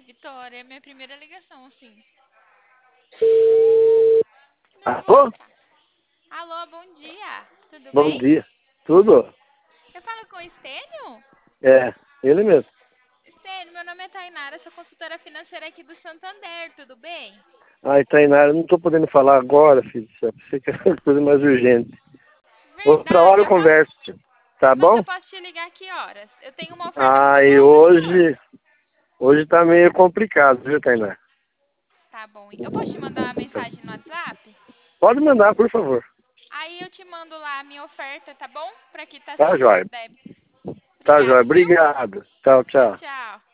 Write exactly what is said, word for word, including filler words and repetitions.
Vitória, é minha primeira ligação, assim. Não vou Alô? entrar. Alô, bom dia. Tudo Bom bem? dia. Tudo? Eu falo com o Estênio? É, ele mesmo. Estênio, meu nome é Tainara, sou consultora financeira aqui do Santander, tudo bem? Ai, Tainara, eu não tô podendo falar agora, filho. Eu pensei que era uma coisa mais urgente. Outra hora Verdade, eu eu posso... converso. Tá Mas eu bom? posso te ligar que horas? Eu tenho uma oferta muito Ai, boa pro senhor. hoje... Hoje tá meio complicado, viu, Tainara? Tá bom. Eu posso te mandar uma mensagem no WhatsApp? Pode mandar, por favor. Aí eu te mando lá a minha oferta, tá bom? Pra quitar Tá, seus jóia. débitos. Tá, jóia. Obrigado, viu? Obrigado. Tchau, Tchau, tchau. tchau.